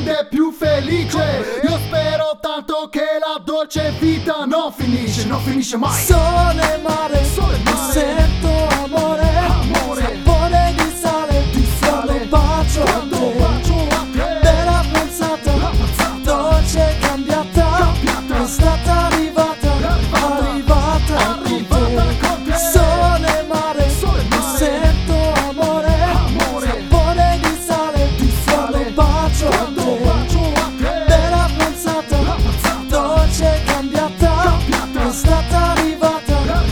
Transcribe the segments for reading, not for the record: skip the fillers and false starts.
rende più felice. Io spero tanto che la dolce vita non finisce mai. Sole e mare, sento amore, sapore di sale, quando bacio a te. Bella pensata, dolce cambiata, è stata arrivata con te. Sole e mare, sento amore, sapore di sale, quando bacio a te. Bella pensata, dolce cambiata, è stata arrivata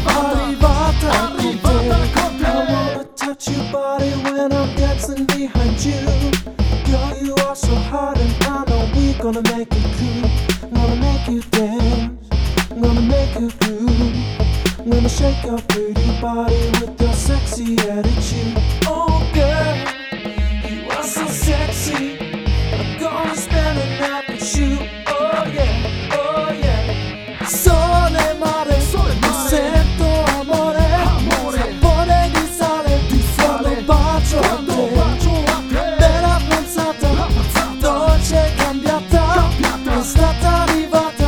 con te. I wanna touch your body when I'm dancing behind you. Girl, you are so hard and I know we're gonna make it cool. I'm gonna make you dance, I'm gonna make you groove. I'm gonna shake your pretty body with your sexy attitude. Oh girl, you are so sexy, I'm gonna spend the night with you. Oh yeah, oh yeah. Sole e mare, sento amore, sapore di sale, quando bacio a te. Bella pensata, dolce cambiata, è stata arrivata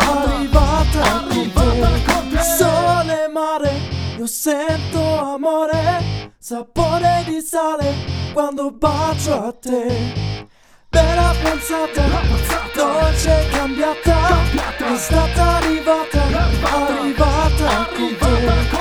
con te. Sole e mare, io sento amore, sapore di sale, quando bacio a te. Bella pensata, dolce cambiata, è stata arrivata con te.